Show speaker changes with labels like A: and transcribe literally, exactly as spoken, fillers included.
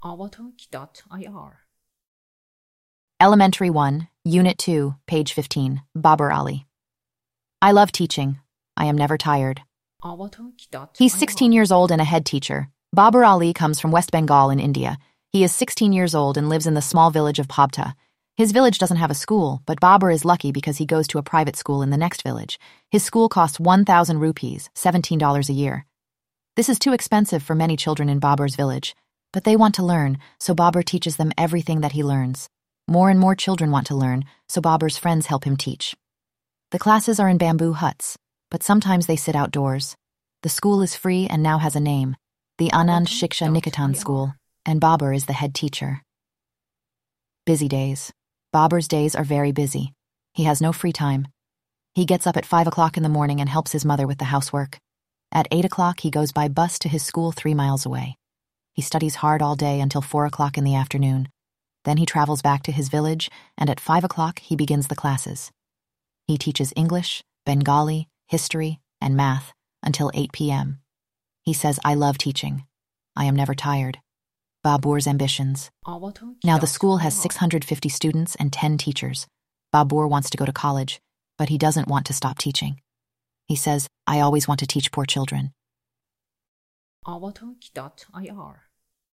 A: Avatalk dot I R.
B: Elementary one, Unit two, page fifteen, Babar Ali. I love teaching. I am never tired.
A: Avatalk dot I R.
B: He's sixteen years old and a head teacher. Babar Ali comes from West Bengal in India. He is sixteen years old and lives in the small village of Pabta. His village doesn't have a school, but Babar is lucky because he goes to a private school in the next village. His school costs one thousand rupees, seventeen dollars a year. This is too expensive for many children in Babar's village, but they want to learn, so Babar teaches them everything that he learns. More and more children want to learn, so Babar's friends help him teach. The classes are in bamboo huts, but sometimes they sit outdoors. The school is free and now has a name, the Anand Shiksha Niketan School, and Babar is the head teacher. Busy days. Babar's days are very busy. He has no free time. He gets up at five o'clock in the morning and helps his mother with the housework. At eight o'clock, he goes by bus to his school three miles away. He studies hard all day until four o'clock in the afternoon. Then he travels back to his village, and at five o'clock he begins the classes. He teaches English, Bengali, history, and math until eight p m He says, I love teaching. I am never tired. Babur's ambitions. Now the school has six hundred fifty students and ten teachers. Babur wants to go to college, but he doesn't want to stop teaching. He says, I always want to teach poor children.
A: Avatalk dot I R.